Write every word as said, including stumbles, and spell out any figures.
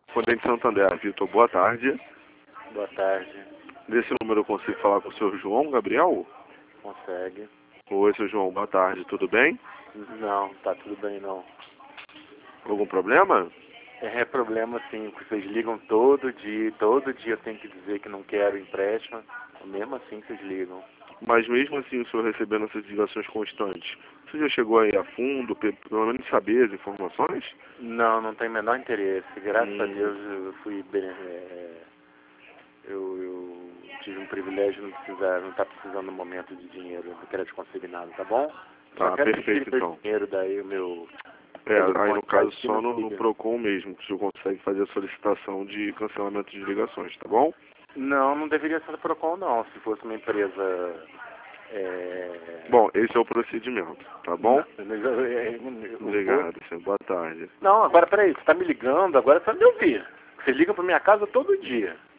Correspondente Santander, Vitor, boa tarde. Boa tarde. Desse número eu consigo falar com o senhor João Gabriel? Consegue? Oi, senhor João, boa tarde, tudo bem? Não, tá tudo bem não. Algum problema? É problema sim, porque vocês ligam todo dia, todo dia eu tenho que dizer que não quero empréstimo, mesmo assim vocês ligam. Mas mesmo assim o senhor recebendo essas ligações constantes, você já chegou aí a fundo, pe- pelo menos saber as informações? Não, não tem o menor interesse. Graças Hum. a Deus eu fui bem, é, eu, eu tive um privilégio de não precisar, não estar precisando no momento de dinheiro, não quero te consignado, tá bom? Tá, Só quero perfeito, que então. o dinheiro daí, o meu É, aí no telefone caso aqui só não no, no liga. PROCON mesmo, que o senhor consegue fazer a solicitação de cancelamento de ligações, tá bom? Não, não deveria ser Procon não, se fosse uma empresa. É... Bom, esse é o procedimento, tá bom? Não, mas eu- eu- eu- eu- Obrigado, senhor. Boa tarde. não, agora peraí, você está me ligando, agora você vai me ouvir. Você liga para minha casa todo dia.